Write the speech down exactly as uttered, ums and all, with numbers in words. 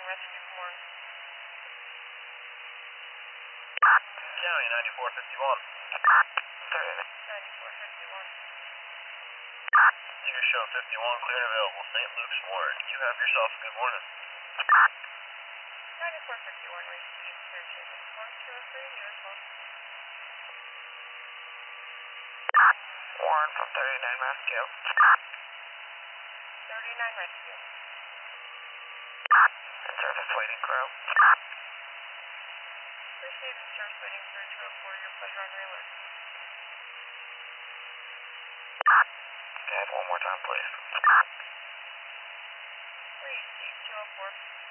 nine rescue, good morning. County ninety-four fifty-one. ninety-four fifty-one. You show fifty-one clear and available. Saint Luke's Warren. You have yourself a good morning. ninety-four fifty-one, received searches. one two oh three, you as well. Warren from thirty-nine Rescue. thirty-nine rescue. In service waiting crew. Received and service waiting for two oh four, your pleasure on your alert. Okay, one more time, please. Received two oh four.